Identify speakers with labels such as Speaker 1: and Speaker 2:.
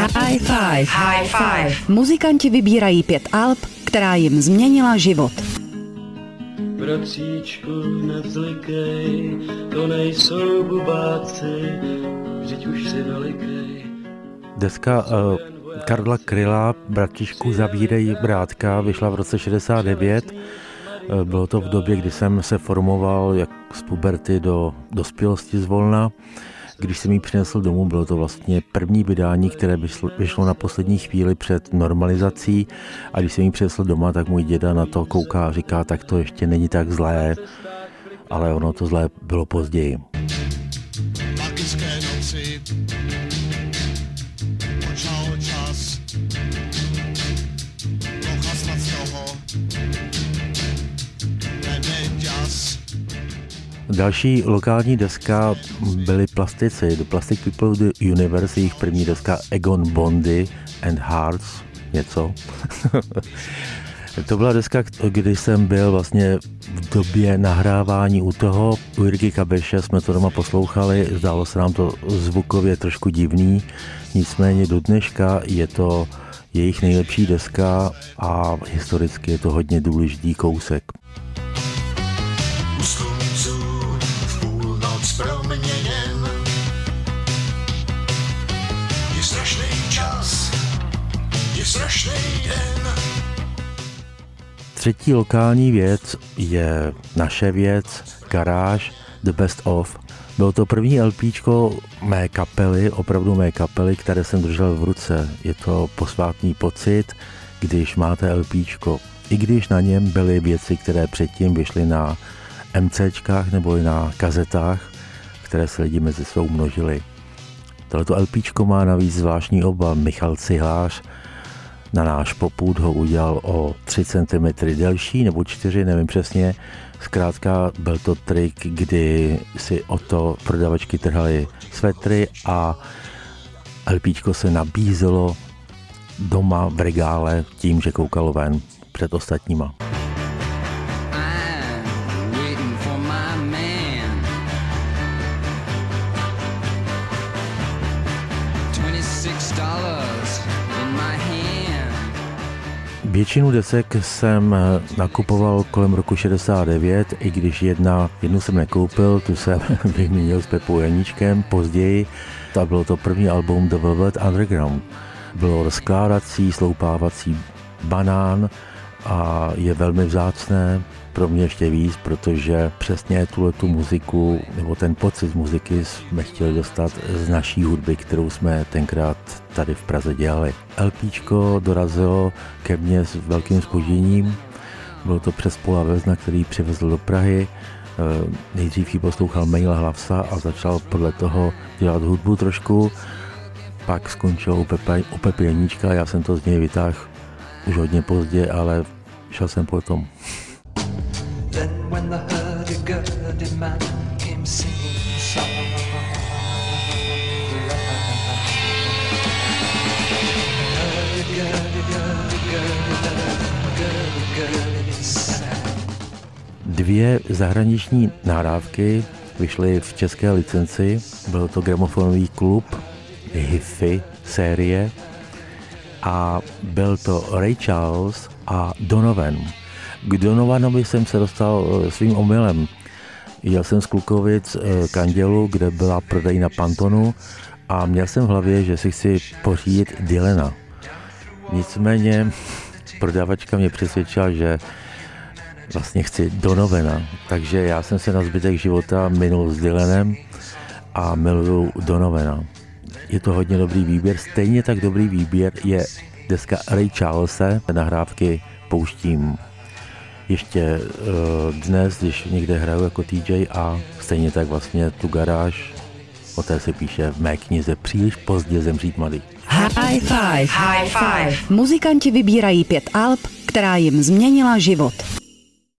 Speaker 1: High Five. High Five. Muzikanti vybírají 5 alb, která jim změnila život.
Speaker 2: Bratříčku, nevzlikej, to nejsou bubáci, vždyť už si velikej.
Speaker 3: Deska Karla Kryla, Bratříčku, zavírej brátka, vyšla v roce 69. Bylo to v době, kdy jsem se formoval jak z puberty do dospělosti zvolna. Když jsem ji přinesl domů, bylo to vlastně první vydání, které vyšlo na poslední chvíli před normalizací. A když jsem ji přinesl doma, tak můj děda na to kouká a říká, tak to ještě není tak zlé, ale ono to zlé bylo později.
Speaker 4: Magické noci počal čas, mocha snad z toho neděs.
Speaker 3: Další lokální deska byly Plastici, The Plastic People of the Universe, jejich první deska Egon Bondy and Hearts, něco. To byla deska, kdy jsem byl vlastně v době nahrávání u toho. U Jirky Kabeše jsme to doma poslouchali, zdálo se nám to zvukově trošku divný, nicméně do dneška je to jejich nejlepší deska a historicky je to hodně důležitý kousek.
Speaker 4: Proměněn je strašný čas, je strašný den.
Speaker 3: Třetí lokální věc je naše věc, Garáž, The Best Of. Bylo to první LPčko mé kapely, opravdu mé kapely, které jsem držel v ruce. Je to posvátný pocit, když máte LPčko. I když na něm byly věci, které předtím vyšly na MCčkách nebo i na kazetách, které se lidi mezi svou množili. Tohleto LPčko má navíc zvláštní obal. Michal Cihlář na náš popud ho udělal o 3 cm delší nebo 4, nevím přesně. Zkrátka byl to trik, kdy si o to prodavačky trhaly svetry a LPčko se nabízelo doma v regále tím, že koukalo ven před ostatníma. Většinu desek jsem nakupoval kolem roku 69, i když jednu jsem nekoupil, tu jsem vyměnil s Pepou Janíčkem později. A bylo to první album The Velvet Underground. Bylo rozkládací, sloupávací banán a je velmi vzácné, pro mě ještě víc, protože přesně tu muziku, nebo ten pocit z muziky jsme chtěli dostat z naší hudby, kterou jsme tenkrát tady v Praze dělali. LPčko dorazilo ke mně s velkým zpožděním, bylo to přes Pola Vezna, který přivezl do Prahy. Nejdřív ji poslouchal Maila Hlavsa a začal podle toho dělat hudbu trošku, pak skončil u Pepy Janíčka, já jsem to z něj vytáhl už hodně pozdě, ale šel jsem potom.
Speaker 5: Then when the hurdy-gurdy man came singing songs,
Speaker 3: Dvě zahraniční nahrávky vyšly v české licenci, byl to gramofonový klub Hi-Fi série a byl to Ray Charles a Donovan. K Donovanovi jsem se dostal svým omylem. Jel jsem z Klukovic k Andělu, kde byla prodejna Pantonu a měl jsem v hlavě, že si chci pořídit Dylana. Nicméně prodavačka mě přesvědčila, že vlastně chci Donovana, takže já jsem se na zbytek života minul s Dylanem a miluju Donovana. Je to hodně dobrý výběr, stejně tak dobrý výběr je deska Ray Charlese, nahrávky pouštím ještě dnes, když někde hraju jako TJ a stejně tak vlastně tu Garáž, o té se píše v mé knize Příliš pozdě zemřít mladý.
Speaker 1: High Five. High Five. Muzikanti vybírají 5 alb, která jim změnila život.